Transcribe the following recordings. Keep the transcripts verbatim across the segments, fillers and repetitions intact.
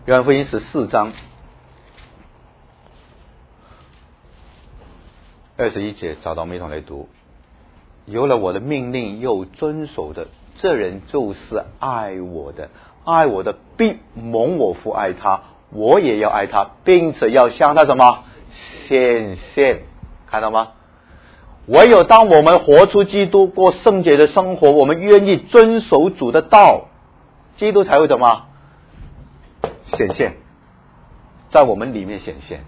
约翰福音十四章二十一节，找到我们一同来读。有了我的命令又遵守的，这人就是爱我的。爱我的必蒙我父爱他，我也要爱他，并且要向他什么显现。看到吗？唯有当我们活出基督，过圣洁的生活，我们愿意遵守主的道，基督才会怎么显现，在我们里面显现，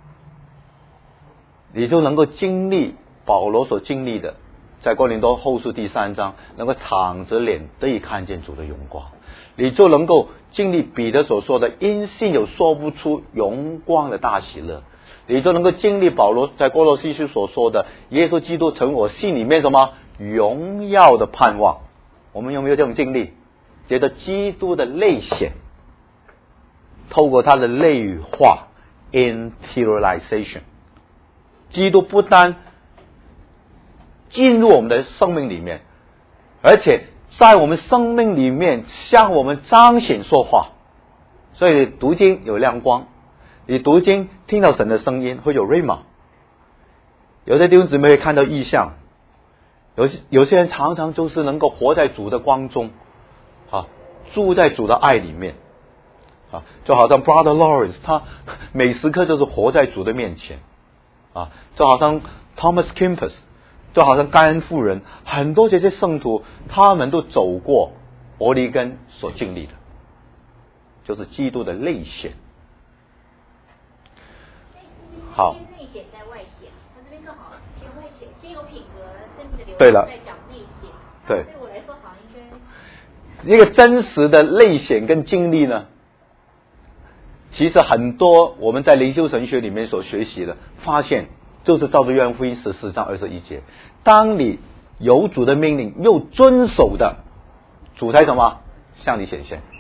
你就能够经历保罗所经历的，在哥林多后书第三章，能够敞着脸得以看见主的荣光，你就能够经历彼得所说的因信有说不出荣光的大喜乐，你就能够经历保罗在哥罗西书所说的耶稣基督成为我心里面什么荣耀的盼望。我们有没有这种经历？觉得基督的类显，透过他的类化 interiorization， 基督不单进入我们的生命里面，而且在我们生命里面向我们彰显说话。所以读经有亮光，你读经听到神的声音会有 rhema， 有些弟兄姊妹会看到异象，有些有些人常常就是能够活在主的光中啊，住在主的爱里面啊，就好像 Brother Lawrence 他每时刻就是活在主的面前啊，就好像 Thomas Kempis， 就好像盖恩妇人，很多这些圣徒他们都走过俄利根所经历的，就是基督的类显。好， 内显在外显，他这边更好，先外显，先有品格，生命的流对了， 再讲内显。 对， 对我来说好像应该一个真实的类显跟经历呢，其实很多我们在灵修神学里面所学习的，发现就是照着约翰福音十四章二十一节，当你有主的命令又遵守的，主才什么向你显现。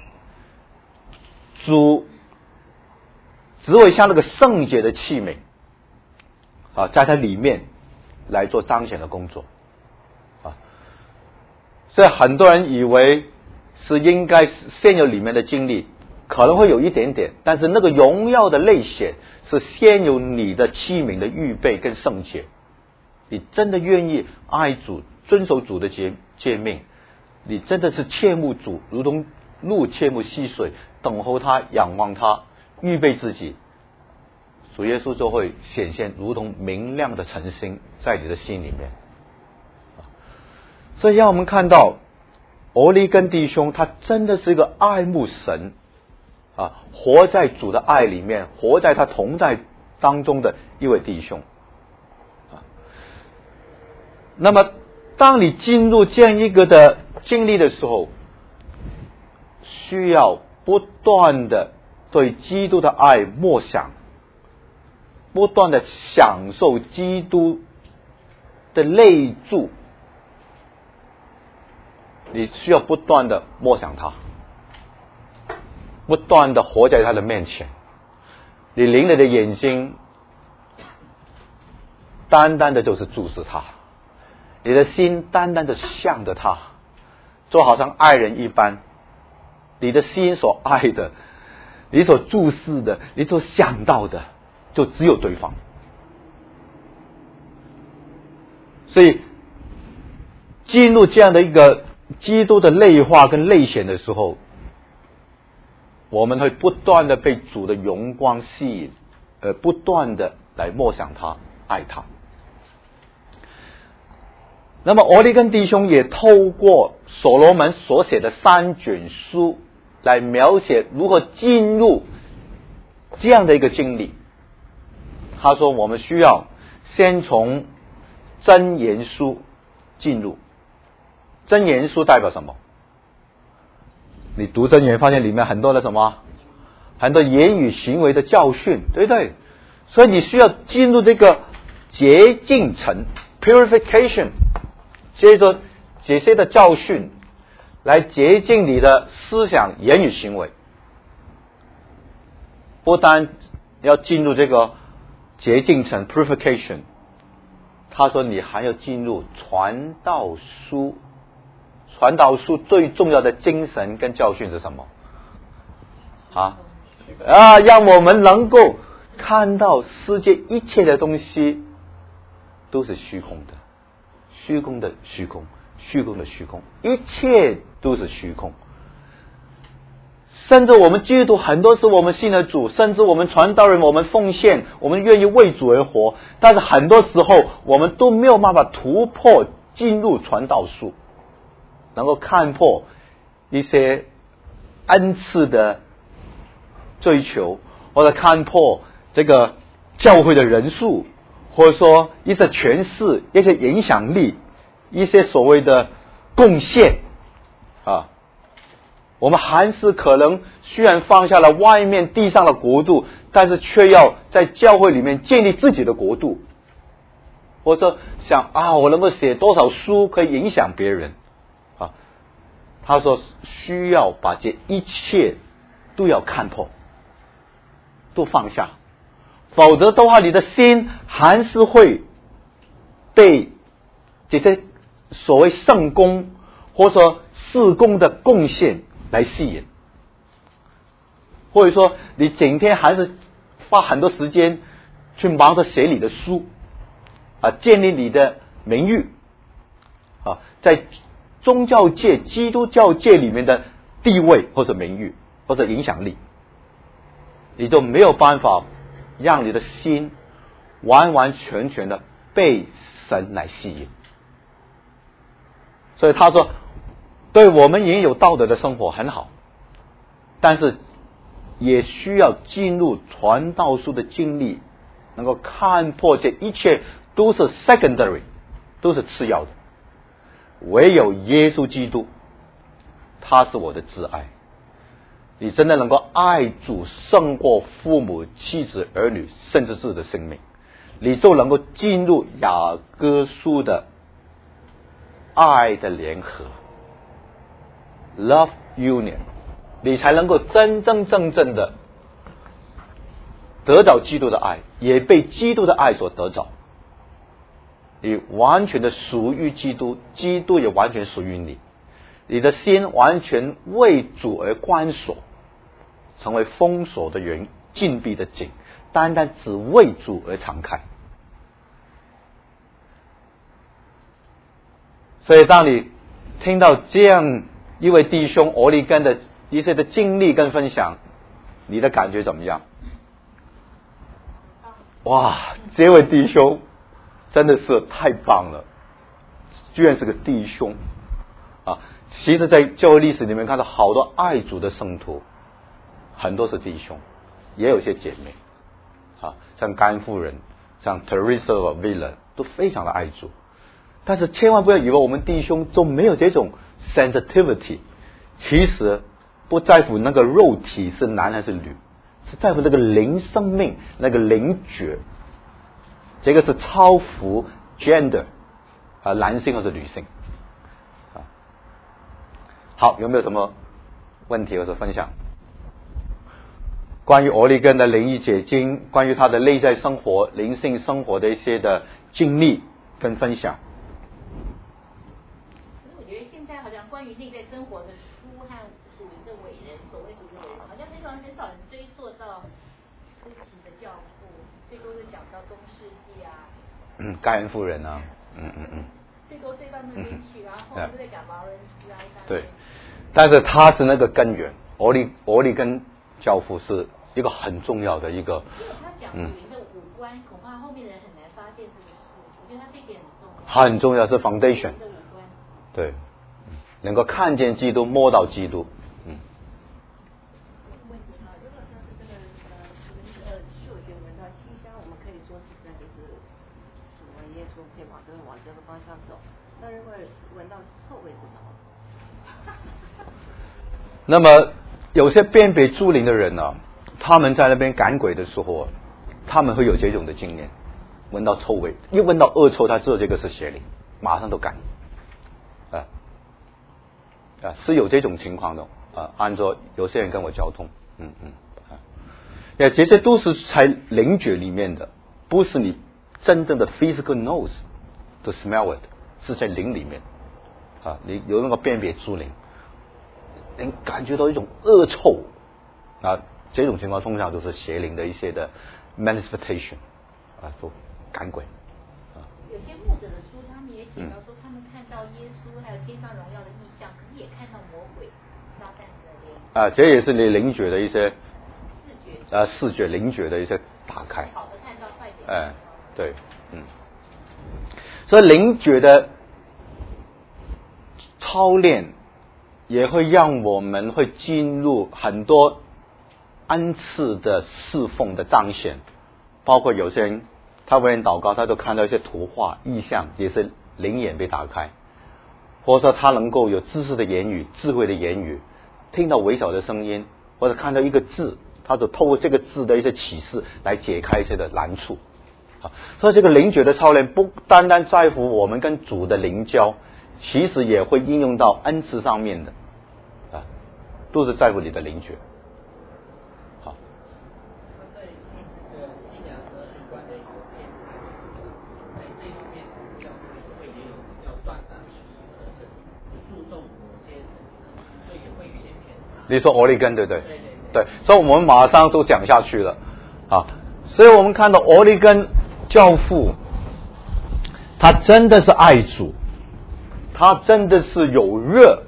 主只会像那个圣洁的器皿啊，在它里面来做彰显的工作啊，所以很多人以为是应该先有里面的经历，可能会有一点点，但是那个荣耀的类显是先有你的器皿的预备跟圣洁。你真的愿意爱主，遵守主的诫诫命，你真的是切慕主，如同鹿切慕溪水，等候他，仰望他，预备自己，主耶稣就会显现，如同明亮的晨星在你的心里面。所以让我们看到俄利根弟兄，他真的是一个爱慕神啊，活在主的爱里面，活在他同在当中的一位弟兄啊。那么当你进入这样一个的经历的时候，需要不断的对基督的爱默想，不断的享受基督的内住，你需要不断的默想他，不断的活在他的面前，你灵里的眼睛单单的就是注视他，你的心单单的向着他，就好像爱人一般，你的心所爱的，你所注视的，你所想到的，就只有对方。所以进入这样的一个基督的内化跟内显的时候，我们会不断的被主的荣光吸引，呃，不断的来默想他，爱他。那么俄利根弟兄也透过所罗门所写的三卷书来描写如何进入这样的一个经历。他说我们需要先从箴言书进入。箴言书代表什么？你读箴言发现里面很多的什么？很多言语行为的教训，对不对？所以你需要进入这个洁净层 purification， 接着这些的教训来洁净你的思想、言语、行为。不单要进入这个洁净层 purification， 他说你还要进入传道书。传道书最重要的精神跟教训是什么？啊， 啊，让我们能够看到世界一切的东西都是虚空的，虚空的虚空，虚空的虚空，一切都是虚空。甚至我们基督徒很多时我们信了主，甚至我们传道人，我们奉献，我们愿意为主而活，但是很多时候我们都没有办法突破进入传道术，能够看破一些恩赐的追求，或者看破这个教会的人数，或者说一些权势，一些影响力，一些所谓的贡献啊，我们还是可能虽然放下了外面地上的国度，但是却要在教会里面建立自己的国度，或者说想啊，我能够写多少书可以影响别人啊？他说需要把这一切都要看破，都放下，否则的话，你的心还是会被这些所谓圣功或者说事工的贡献来吸引，或者说你整天还是花很多时间去忙着写你的书啊，建立你的名誉啊，在宗教界、基督教界里面的地位或者名誉或者影响力，你就没有办法让你的心完完全全的被神来吸引。所以他说，对我们也有道德的生活很好，但是也需要进入传道书的经历，能够看破这一切都是 secondary， 都是次要的。唯有耶稣基督，他是我的挚爱。你真的能够爱主胜过父母、妻子、儿女，甚至自己的生命，你就能够进入雅各书的爱的联合 Love Union， 你才能够真真正正的得着基督的爱，也被基督的爱所得着。你完全的属于基督，基督也完全属于你，你的心完全为主而关锁，成为封锁的人，禁闭的井，单单只为主而敞开。所以当你听到这样一位弟兄俄利根的一些的经历跟分享，你的感觉怎么样？哇，这位弟兄真的是太棒了，居然是个弟兄啊！其实在教会历史里面看到好多爱主的圣徒，很多是弟兄，也有一些姐妹啊，像甘夫人，像 Teresa of Avila 都非常的爱主。但是千万不要以为我们弟兄就没有这种 sensitivity， 其实不在乎那个肉体是男还是女，是在乎那个灵生命，那个灵觉，这个是超乎 gender 啊，男性或者女性啊。好，有没有什么问题或者分享？关于俄利根的灵意解经，关于他的内在生活、灵性生活的一些的经历跟分享。 关于内在生活的书和属灵的伟人，所谓属灵的伟人，好像很少很少人追溯到初期的教父，最多就讲到中世纪啊， 嗯，盖恩夫人啊，嗯嗯嗯， 最多追到那边去，然后后来就在讲劳伦斯啊， 对，但是他是那个根源，俄利俄利根教父是一个很重要的一个， 他讲属灵的五官，嗯、恐怕后面的人很难发现这个事，我觉得他这一点很重要， 很重要是 foundation， 对。能够看见基督，摸到基督，嗯。 问题哈，如果说是这个呃呃嗅觉闻到馨香，我们可以说那就是属了耶稣，可以往这个往这个方向走。那如果闻到臭味是什么？ 那么有些辨别诸灵的人呢、啊，他们在那边赶鬼的时候，他们会有这种的经验，闻到臭味，一闻到恶臭，他知道这个是邪灵，马上都赶。啊。啊，是有这种情况的啊。按照有些人跟我交通，嗯嗯，啊，这些都是在灵觉里面的，不是你真正的 physical nose to smell it， 是在灵里面啊，你有那个辨别诸灵，能感觉到一种恶臭啊， 这种情况通常都是邪灵的一些的 manifestation 啊，说赶鬼。 有些牧者的书，他们也写到说，他们看到耶稣还有天上荣耀的异象，可是也看到魔鬼撒旦的灵。 啊，这也是你灵觉的一些视觉。 啊，视觉灵觉的一些打开。 好的看到，坏的。 哎，对，嗯。所以灵觉的操练也会让我们会进入很多恩赐的侍奉的彰显，包括有些人他为人祷告，他都看到一些图画意象，也是灵眼被打开，或者说他能够有知识的言语、智慧的言语，听到微小的声音，或者看到一个字，他就透过这个字的一些启示来解开一些的难处。所以这个灵觉的操练不单单在乎我们跟主的灵交，其实也会应用到恩赐上面的啊，都是在乎你的灵觉。好。 那对这个信仰哲学观的一个辩论，在这方面教会会也有比较断章取义，或者是注重某些层次，所以也会有一些偏差。 你说俄利根对不对？ 对对对。 对，所以我们马上就讲下去了啊。所以我们看到俄利根教父，他真的是爱主，他真的是有热，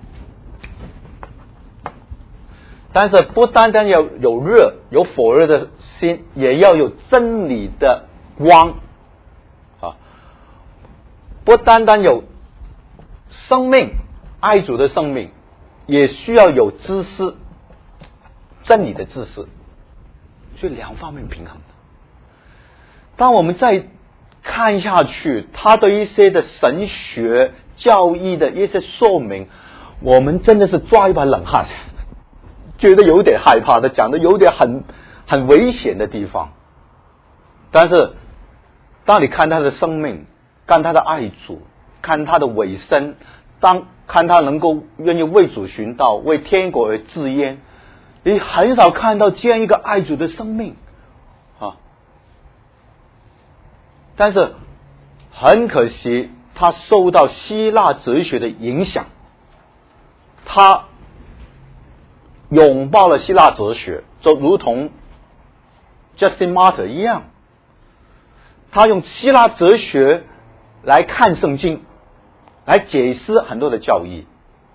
但是不单单要有热，有火热的心，也要有真理的光啊！不单单有生命，爱主的生命，也需要有知识，真理的知识，所以两方面平衡的。当我们再看下去，他对一些的神学教义的一些说明，我们真的是抓一把冷汗，觉得有点害怕的，讲的有点很很危险的地方。但是当你看他的生命，看他的爱主，看他的委身，当看他能够愿意为主寻道，为天国而自焉，你很少看到这样一个爱主的生命啊。但是很可惜，他受到希腊哲学的影响，他拥抱了希腊哲学，就如同 Justin Martyr 一样，他用希腊哲学来看圣经，来解释很多的教义，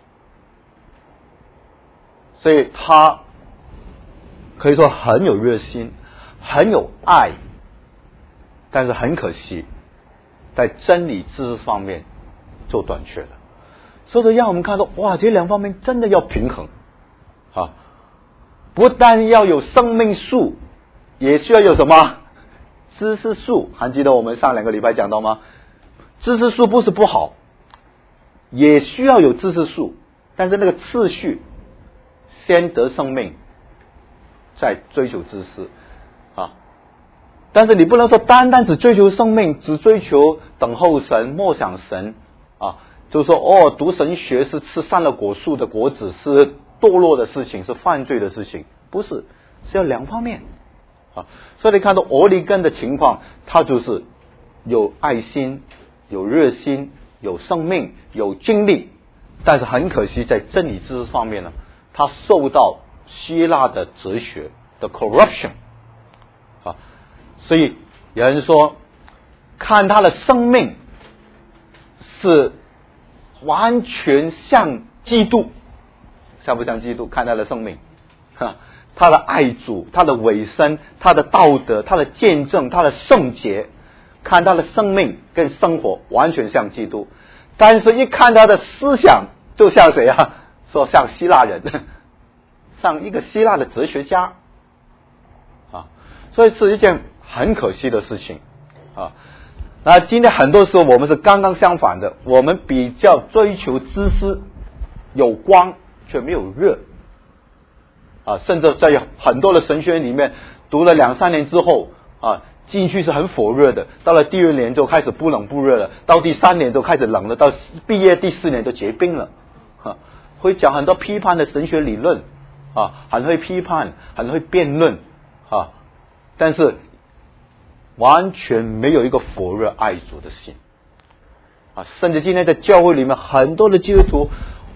所以他可以说很有热心，很有爱，但是很可惜，在真理知识方面就短缺了。所以让我们看到，哇，这两方面真的要平衡啊！不但要有生命树，也需要有什么知识树。还记得我们上两个礼拜讲到吗？知识树不是不好，也需要有知识树，但是那个次序，先得生命，再追求知识啊。但是你不能说单单只追求生命，只追求等候神、默想神啊，就是说哦，读神学是吃善恶果树的果子，是堕落的事情，是犯罪的事情，不是，是要两方面啊。所以你看到俄利根的情况，他就是有爱心、有热心、有生命、有精力，但是很可惜在真理知识方面呢，他受到希腊的哲学的 corruption 啊。所以有人说，看他的生命是完全像基督，像不像基督？看他的生命，哈，他的爱主，他的委身，他的道德，他的见证，他的圣洁，看他的生命跟生活完全像基督。但是一看他的思想，就像谁啊？说像希腊人，像一个希腊的哲学家啊，所以是一件很可惜的事情啊。那今天很多时候我们是刚刚相反的，我们比较追求知识，有光却没有热啊，甚至在很多的神学院里面读了两三年之后啊，进去是很火热的，到了第二年就开始不冷不热了，到第三年就开始冷了，到毕业第四年就结冰了啊，会讲很多批判的神学理论啊，很会批判，很会辩论啊，但是完全没有一个火热爱主的心啊！甚至今天在教会里面，很多的基督徒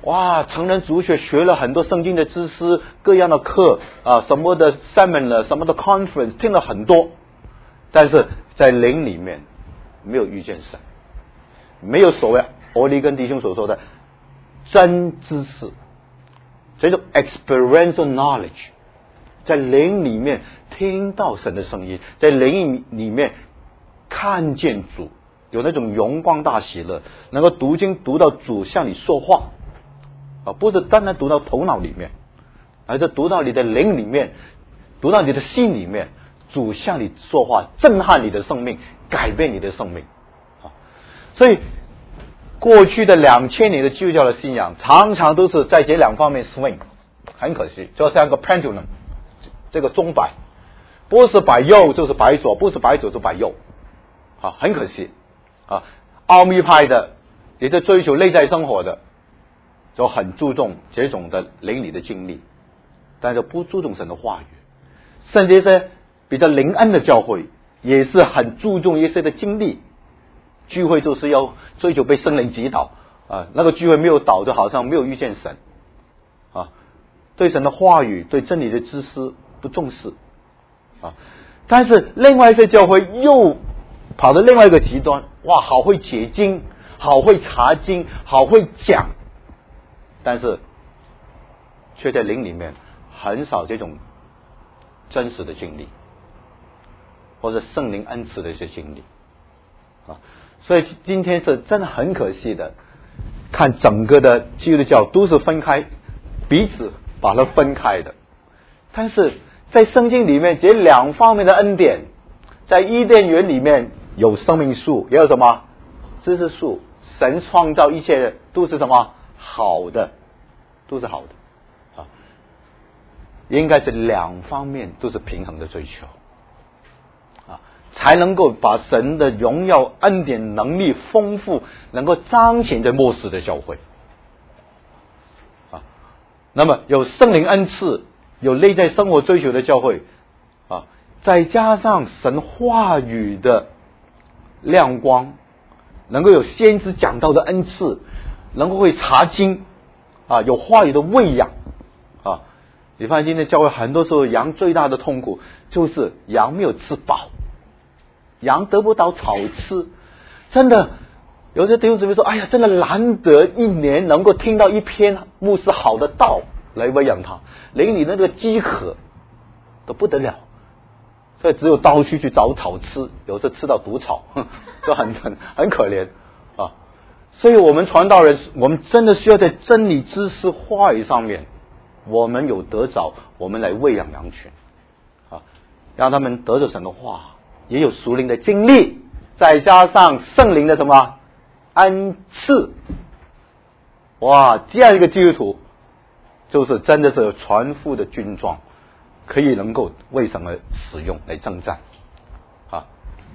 哇，成人主学学了很多圣经的知识，各样的课啊，什么的 seminar， 什么的 conference， 听了很多，但是在灵里面没有遇见神，没有所谓欧利跟弟兄所说的真知识，这种 experiential knowledge， 在灵里面听到神的声音，在灵里面看见主，有那种荣光大喜乐，能够读经读到主向你说话啊，不是单单读到头脑里面，而是读到你的灵里面，读到你的心里面，主向你说话，震撼你的生命，改变你的生命啊。所以过去的两千年的基督教的信仰常常都是在这两方面 swing， 很可惜，就像个 pendulum， 这个钟摆不是摆右就是摆左，不是摆左就摆右啊，很可惜啊。奥秘派的也是追求内在生活的，就很注重这种的灵里的经历，但是不注重神的话语。甚至是比较灵恩的教会也是很注重一些的经历，聚会就是要追求被圣灵击倒啊，那个聚会没有倒就好像没有遇见神啊，对神的话语对真理的知识不重视啊。但是另外一些教会又跑到另外一个极端，哇，好会解经，好会查经，好会讲，但是却在灵里面很少这种真实的经历，或者圣灵恩赐的一些经历啊。所以今天是真的很可惜的，看整个的基督教都是分开，彼此把它分开的。但是在圣经里面这两方面的恩典，在伊甸园里面有生命树，也有什么知识树，神创造一切都是什么好的，都是好的啊，应该是两方面都是平衡的追求啊，才能够把神的荣耀恩典能力丰富能够彰显在末世的教会啊。那么有圣灵恩赐，有内在生活追求的教会啊，再加上神话语的亮光，能够有先知讲道的恩赐，能够会查经啊，有话语的喂养啊。你发现今天教会很多时候羊最大的痛苦就是羊没有吃饱，羊得不到草吃。真的有些弟兄姊妹说，哎呀，真的难得一年能够听到一篇牧师好的道来喂养他，连你那个饥渴都不得了，所以只有到处去找草吃，有时候吃到毒草，就很很很可怜啊。所以我们传道人，我们真的需要在真理知识话语上面，我们有得着，我们来喂养羊群啊，让他们得着神的话，也有属灵的经历，再加上圣灵的什么恩赐，哇，这样一个基督徒就是真的是全副的军装，可以能够为什么使用来征战啊。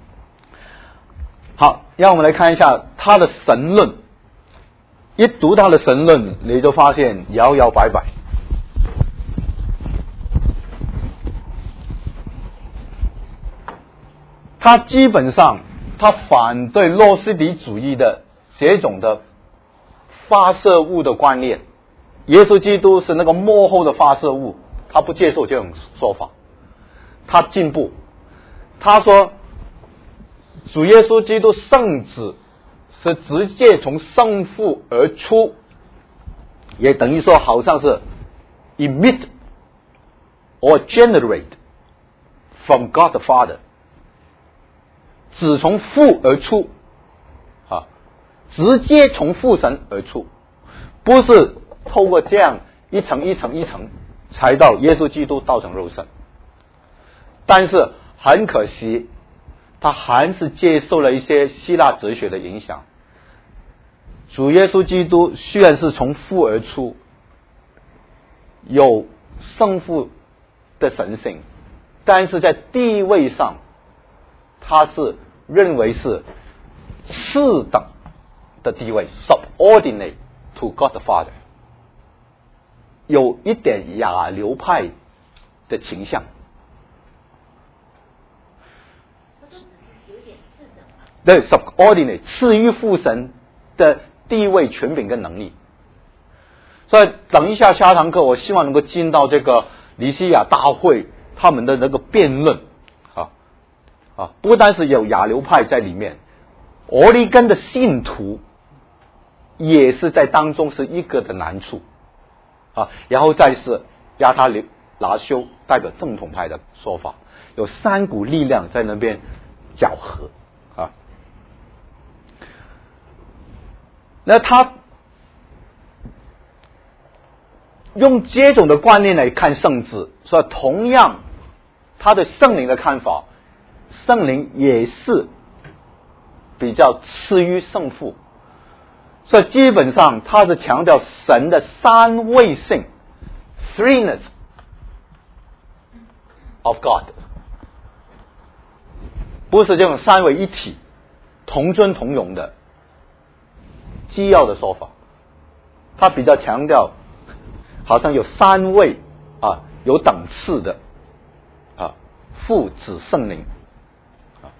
好，让我们来看一下他的神论。一读他的神论，你就发现摇摇摆摆。他基本上他反对诺斯底主义的这种的发射物的观念，耶稣基督是那个幕后的发射物，他不接受这种说法。他进步，他说主耶稣基督圣子是直接从圣父而出，也等于说好像是 emit or generate from God the Father， 只从父而出啊，直接从父神而出，不是透过这样一层一层一层才到耶稣基督道成肉身。但是很可惜，他还是接受了一些希腊哲学的影响。主耶稣基督虽然是从父而出，有圣父的神性，但是在地位上他是认为是次等的地位 subordinate to God the Father， 有一点亚流派的倾向。对 subordinate 次于父神的地位、权柄跟能力。 所以等一下下堂课，我希望能够进到这个尼西亚大会他们的那个辩论啊啊，不单是有亚流派在里面，俄利根的信徒也是在当中是一个的难处啊，然后再是亚他拿修代表正统派的说法，有三股力量在那边搅和啊。那他用这种的观念来看圣子，所以同样他对圣灵的看法，圣灵也是比较次于圣父，所以基本上他是强调神的三位性 threeness of God， 不是这种三位一体同尊同荣的基要的说法，他比较强调好像有三位啊，有等次的啊，父子圣灵啊。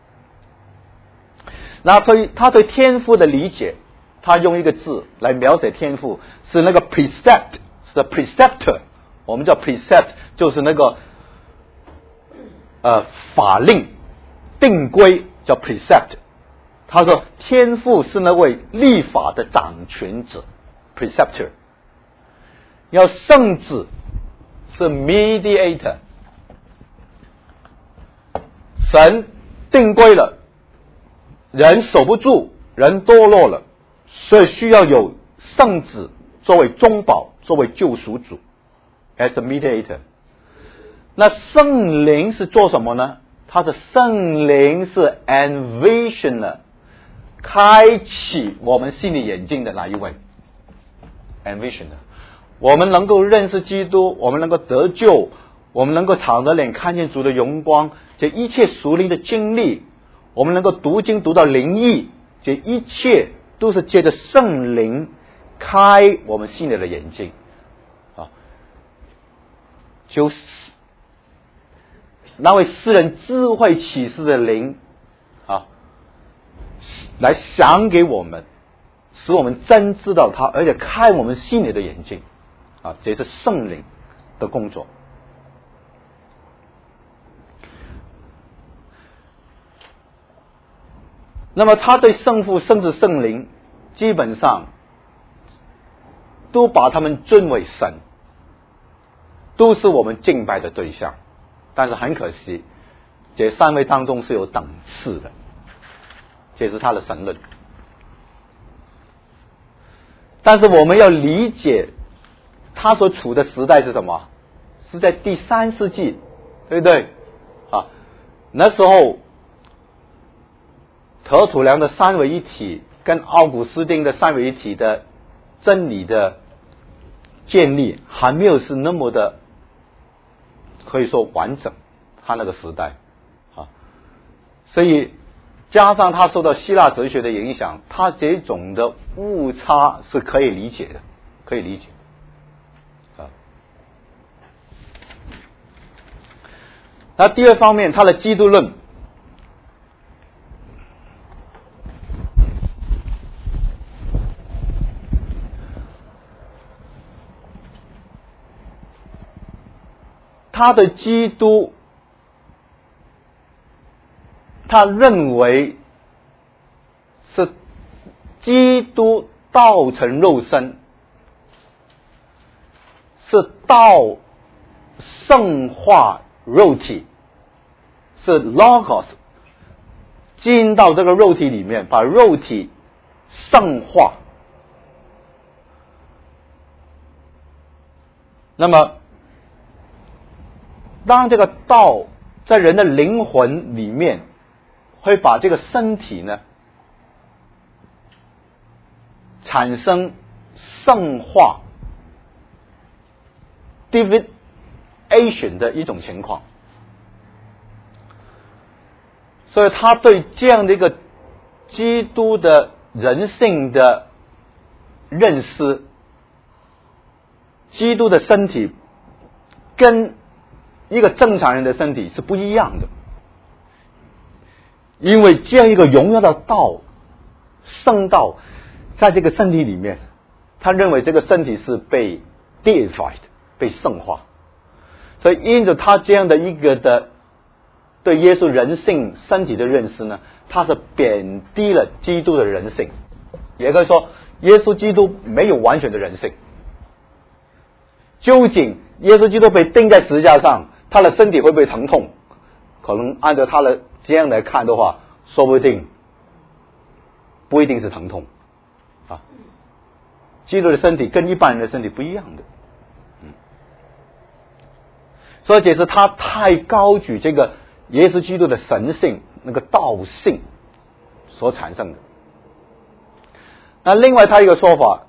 那对他对天父的理解，他用一个字来描写天父，是那个 precept， 是 preceptor， 我们叫 precept， 就是那个呃法令定规叫 precept。他说天父是那位立法的掌权者 preceptor。要圣子是 mediator， 神定规了，人守不住，人堕落了，所以需要有圣子作为中保，作为救赎主 as a mediator。 那圣灵是做什么呢？他的圣灵是 envisioner， 开启我们心理眼睛的那一位 envisioner。我们能够认识基督，我们能够得救，我们能够敞着脸看见主的荣光，这一切属灵的经历，我们能够读经读到灵意，这一切都是借着圣灵开我们心里的眼睛啊，就是那位诗人智慧启示的灵啊，来想给我们，使我们真知道他，而且开我们心里的眼睛啊，这是圣灵的工作。那么他对圣父、圣子、圣灵基本上都把他们尊为神，都是我们敬拜的对象。但是很可惜，这三位当中是有等次的，这是他的神论。但是我们要理解他所处的时代是什么？是在第三世纪，对不对？啊，那时候特土良的三位一体跟奥古斯丁的三位一体的真理的建立还没有是那么的可以说完整，他那个时代啊，所以加上他受到希腊哲学的影响，他这种的误差是可以理解的，可以理解啊。那第二方面，他的基督论，他对基督，他认为是基督道成肉身，是道圣化肉体，是 logos 进到这个肉体里面，把肉体圣化。那么当这个道在人的灵魂里面，会把这个身体呢产生圣化 divination 的一种情况，所以他对这样的一个基督的人性的认识，基督的身体跟一个正常人的身体是不一样的，因为这样一个荣耀的道圣道在这个身体里面， 他认为这个身体是被 deified 被圣化，所以因着他这样的一个的对耶稣人性身体的认识呢，他是贬低了基督的人性，也可以说耶稣基督没有完全的人性。究竟耶稣基督被钉在十字架上，他的身体会不会疼痛？可能按照他的这样来看的话，说不定不一定是疼痛啊。基督的身体跟一般人的身体不一样的，嗯，所以这是他太高举这个耶稣基督的神性那个道性所产生的。那另外他一个说法，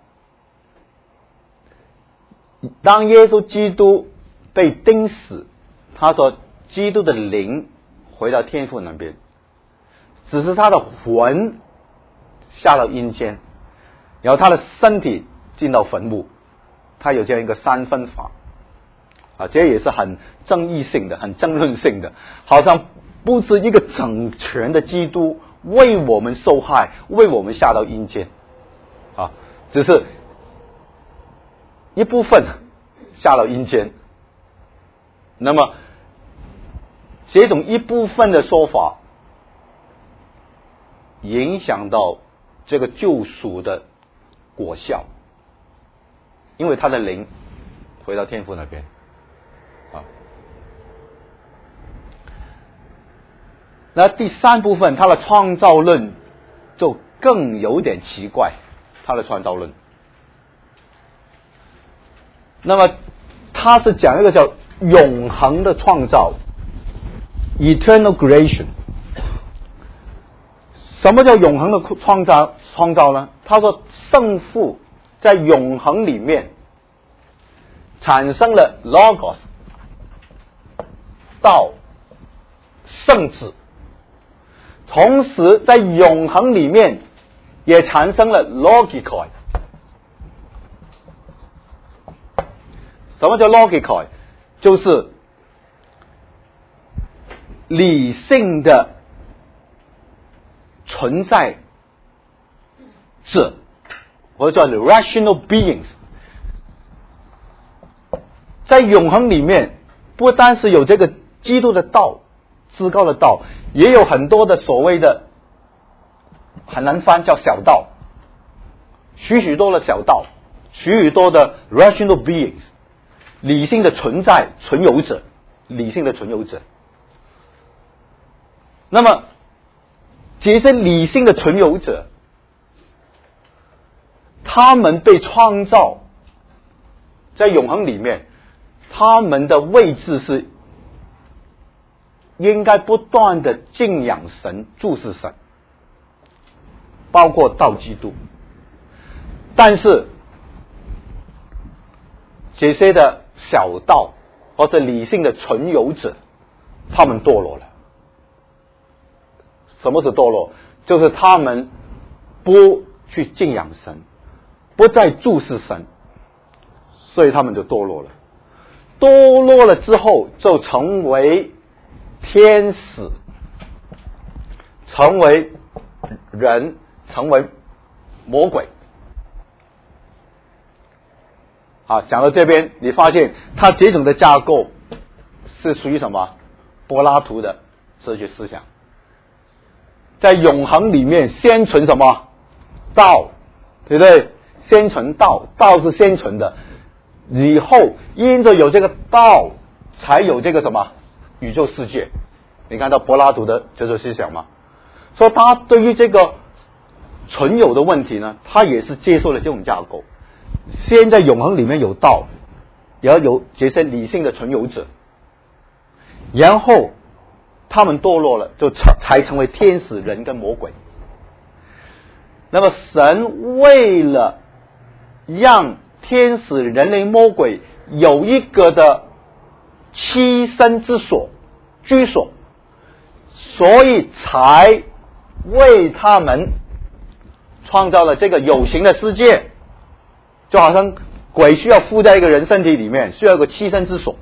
当耶稣基督被钉死，他说基督的灵回到天父那边，只是他的魂下到阴间，然后他的身体进到坟墓，他有这样一个三分法啊，这也是很争议性的，很争论性的，好像不是一个整全的基督为我们受害，为我们下到阴间啊，只是一部分下到阴间。那么这种一部分的说法影响到这个救赎的果效，因为他的灵回到天父那边啊。那第三部分他的创造论就更有点奇怪，他的创造论，那么他是讲一个叫永恒的创造 eternal creation。 什么叫永恒的创造创造呢？他说圣父在永恒里面产生了 logos 道圣子，同时在永恒里面也产生了 logikoi。 什么叫 logikoi？ 就是理性的存在者，或者叫 rational beings。 在永恒里面不单是有这个基督的道，至高的道，也有很多的所谓的很难翻叫小道，许许多的小道，许许多的 rational beings， 理性的存在存有者，理性的存有者。那么这些理性的存有者，他们被创造在永恒里面，他们的位置是应该不断的敬仰神，注视神，包括到基督。但是这些的小道或者理性的存有者，他们堕落了。什么是堕落？就是他们不去敬仰神，不再注视神，所以他们就堕落了。堕落了之后就成为天使，成为人，成为魔鬼。好，讲到这边你发现他这种的架构是属于什么？柏拉图的哲学思想。在永恒里面先存什么？道，对不对？先存道，道是先存的，以后因着有这个道才有这个什么宇宙世界。你看到柏拉图的哲学思想吗？所以他对于这个存有的问题呢，他也是接受了这种架构。先在永恒里面有道，也要有这些理性的存有者，然后他们堕落了，就才成为天使、人跟魔鬼。那么神为了让天使、人类、魔鬼有一个的栖身之所、居所，所以才为他们创造了这个有形的世界。就好像鬼需要附在一个人身体里面，需要一个栖身之所。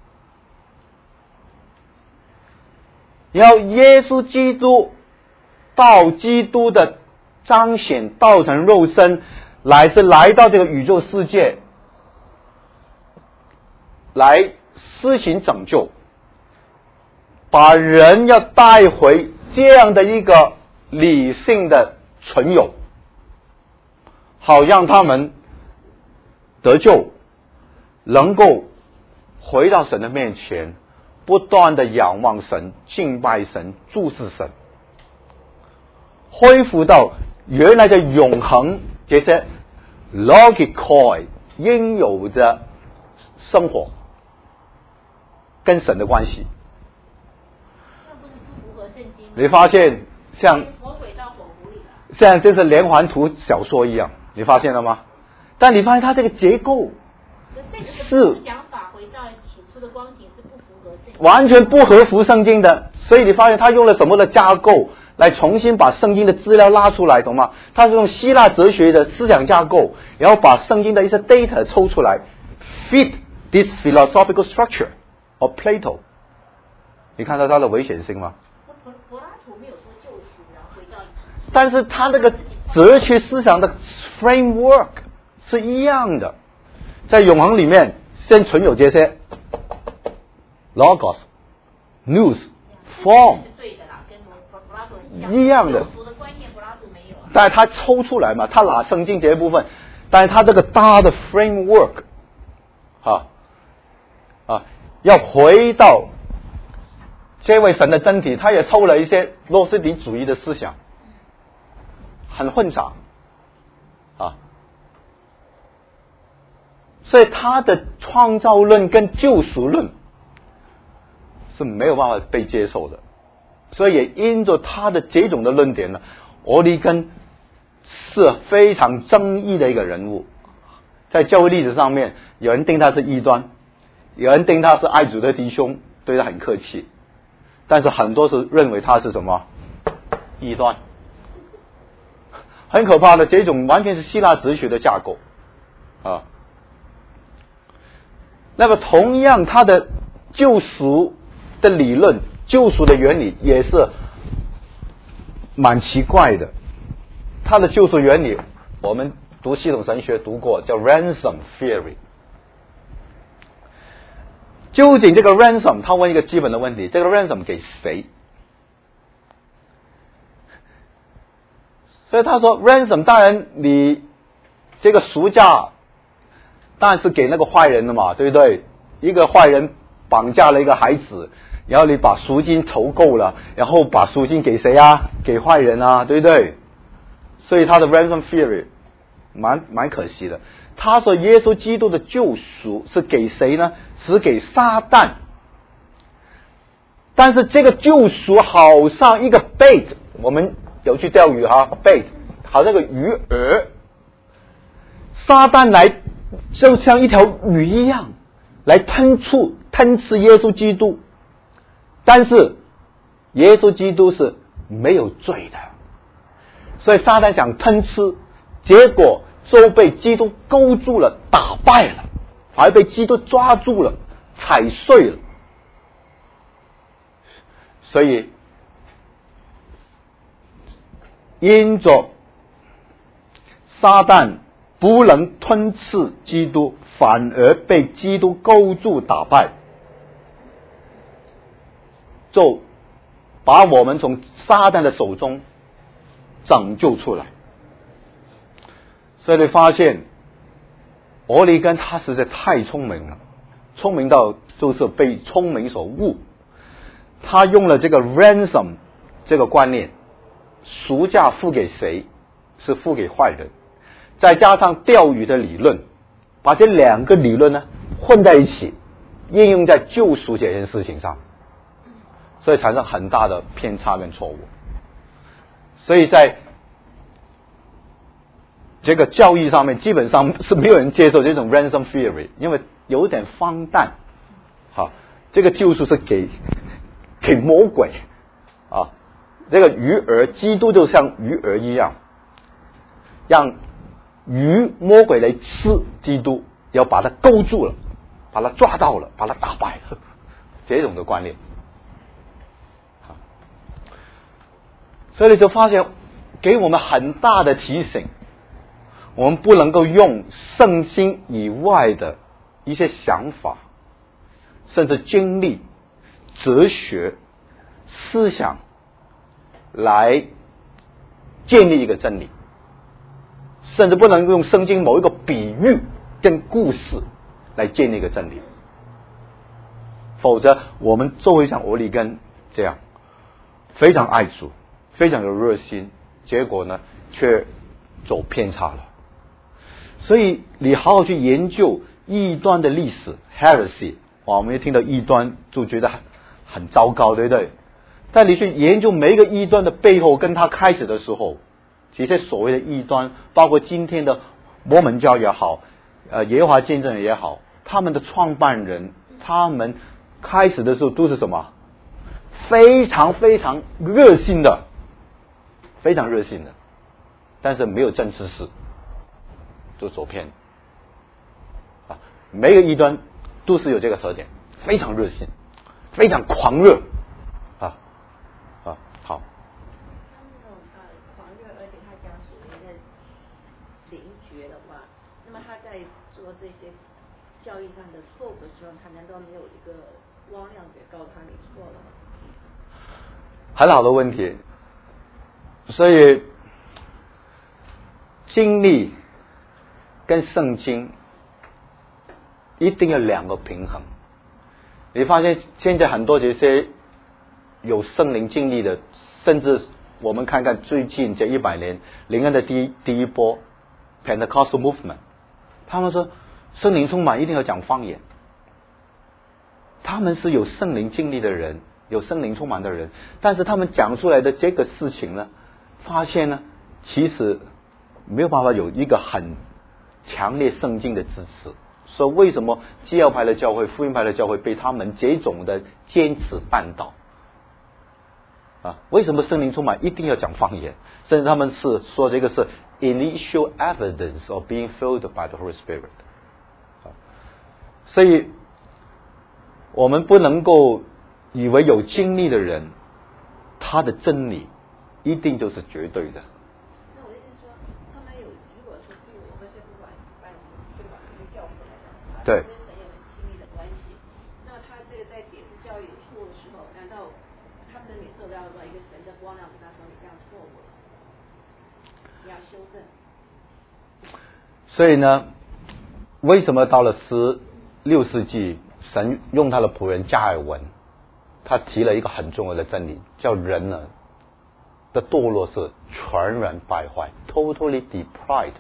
然后耶稣基督到基督的彰显道成肉身， 乃是来到这个宇宙世界来施行拯救，把人要带回这样的一个理性的存有，好让他们得救，能够回到神的面前，不断的仰望神，敬拜神，注视神，恢复到原来的永恒这些 logical 应有的生活跟神的关系。你发现像像这是连环图小说一样，你发现了吗？但你发现它这个结构是想法回到起初的光景是不符合圣经， 完全不合乎圣经的。所以你发现他用了什么的架构来重新把圣经的资料拉出来，懂吗？他是用希腊哲学的思想架构，然后把圣经的一些 data 抽出来 fit this philosophical structure of Plato。 你看到它的危险性吗？ 柏拉图没有说救赎然后回到一起， 但是他这个哲学思想的 framework 是一样的，在永恒里面先存有这些 logos news form 一样的，但是他抽出来嘛，他拿圣经这一部分，但是他这个大的 framework 啊啊要回到这位神的真体，他也抽了一些诺斯底主义的思想，很混杂啊，所以他的创造论跟救赎论是没有办法被接受的。所以也因着他的这种的论点呢，俄利根是非常争议的一个人物。在教会历史上面，有人定他是异端，有人定他是爱主的弟兄，对他很客气，但是很多是认为他是什么异端，很可怕的。这种完全是希腊哲学的架构啊。那么同样他的救赎的理论，救赎的原理也是蛮奇怪的。他的救赎原理我们读系统神学读过，叫 ransom theory。 究竟这个 ransom， 他问一个基本的问题，这个 ransom 给谁？所以他说 ransom 当然你这个赎价当然是给那个坏人的嘛，对不对？一个坏人绑架了一个孩子，然后你把赎金筹够了，然后把赎金给谁啊？给坏人啊，对不对？所以他的 ransom theory 蛮蛮可惜的。他说耶稣基督的救赎是给谁呢？是给撒旦。但是这个救赎好像一个 bait， 我们有去钓鱼哈 bait 好像个鱼饵，撒旦来就像一条鱼一样来吞吐吞吃耶稣基督。但是耶稣基督是没有罪的，所以撒旦想吞吃，结果就被基督勾住了，打败了，反而被基督抓住了，踩碎了。所以因着撒旦不能吞噬基督，反而被基督勾住打败，就把我们从撒旦的手中拯救出来。所以你发现俄利根他实在太聪明了，聪明到就是被聪明所误。他用了这个 ransom 这个观念，赎价付给谁？是付给坏人，再加上钓鱼的理论，把这两个理论呢混在一起，应用在救赎这件事情上，所以产生很大的偏差跟错误。所以在这个教义上面基本上是没有人接受这种 ransom theory， 因为有点荒诞。好，这个救赎是给给魔鬼啊，这个鱼饵，基督就像鱼饵一样，让鱼魔鬼来吃基督，要把它勾住了，把它抓到了，把它打败了，这种的观念。所以你就发现给我们很大的提醒， 我们不能够用圣经以外的一些想法，甚至经历、哲学、思想来建立一个真理，甚至不能用圣经某一个比喻跟故事来建立一个真理，否则我们就会像俄利根这样非常爱主，非常有热心，结果呢却走偏差了。所以你好好去研究异端的历史 heresy， 哇，我们一听到异端就觉得很很糟糕，对不对？但你去研究每一个异端的背后，跟他开始的时候，这些所谓的异端，包括今天的摩门教也好，呃，耶和华见证人也好，他们的创办人，他们开始的时候都是什么？非常非常热心的，非常热心的，但是没有真知识，就走偏啊！每个异端都是有这个特点，非常热心，非常狂热啊啊！好。 他们那种呃狂热，而且他讲属灵的灵觉的话，那么他在做这些教义上的错误的时候，他难道没有一个光亮觉告诉他你错了吗？ 很好的问题。所以经历跟圣经一定要两个平衡。你发现现在很多这些有圣灵经历的，甚至我们看看最近这一百年灵恩的第一第一波 Pentecostal movement， 他们说圣灵充满一定要讲方言，他们是有圣灵经历的人，有圣灵充满的人，但是他们讲出来的这个事情呢，发现呢其实没有办法有一个很强烈圣经的支持。所以为什么基要派的教会、福音派的教会被他们这种的坚持绊倒啊？为什么圣灵充满一定要讲方言？甚至他们是说这个是 initial evidence of being filled by the Holy Spirit。啊，所以我们不能够以为有经历的人，他的真理一定就是绝对的。 那我的意思说，他们有如果说对我们是不管办对吧，这个教会来讲， 对， 跟神有很亲密的关系，那他这个在解释教育有错误的时候，难道他们的领受到了一个神的光亮跟他说你这样错误了，你要修正？ 所以呢，为什么到了十六世纪，神用他的仆人加尔文，他提了一个很重要的真理，叫人呢的堕落是全然败坏 ，totally depraved,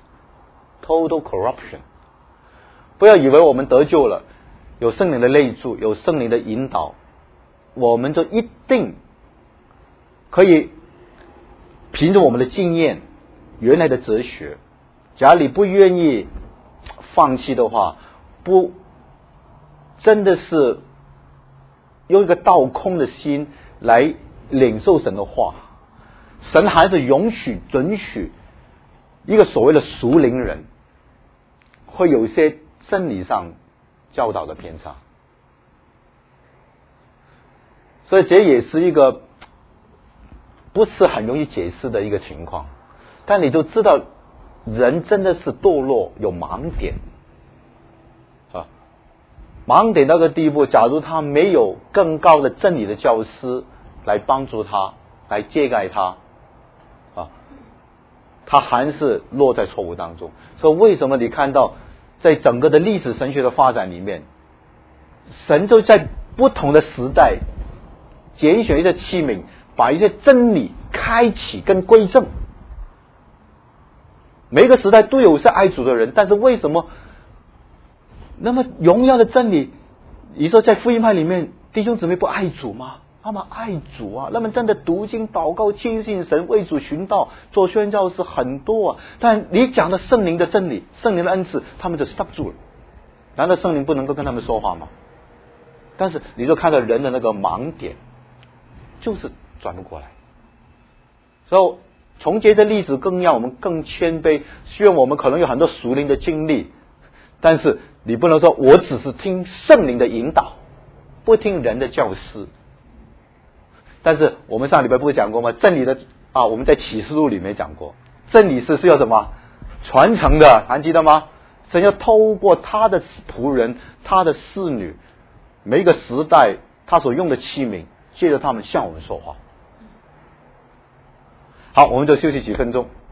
total corruption。不要以为我们得救了，有圣灵的内住，有圣灵的引导，我们就一定可以凭着我们的经验、原来的哲学，假如你不愿意放弃的话，不真的是用一个倒空的心来领受神的话，神还是允许准许一个所谓的属灵人会有一些真理上教导的偏差。所以这也是一个不是很容易解释的一个情况，但你就知道人真的是堕落，有盲点啊，盲点到个地步，假如他没有更高的真理的教师来帮助他，来遮盖他啊，他还是落在错误当中。所以为什么你看到在整个的历史神学的发展里面，神就在不同的时代拣选一些器皿，把一些真理开启跟归正。每一个时代都有是爱主的人，但是为什么那么荣耀的真理，你说在福音派里面弟兄姊妹不爱主吗？他们爱主啊，他们真的读经祷告亲近神，为主寻道，做宣教士很多啊。但你讲的圣灵的真理，圣灵的恩赐，他们就 stop 住了。难道圣灵不能够跟他们说话吗？但是你就看到人的那个盲点，就是转不过来。所以从接着例子更让我们更谦卑，希望我们可能有很多属灵的经历，但是你不能说我只是听圣灵的引导，不听人的教师。但是我们上礼拜不是讲过吗？真理的啊，我们在启示录里面讲过，真理是是要什么？ 传承的，还记得吗？神要透过他的仆人、他的侍女，每一个时代他所用的器皿，借着他们向我们说话。好，我们就休息几分钟。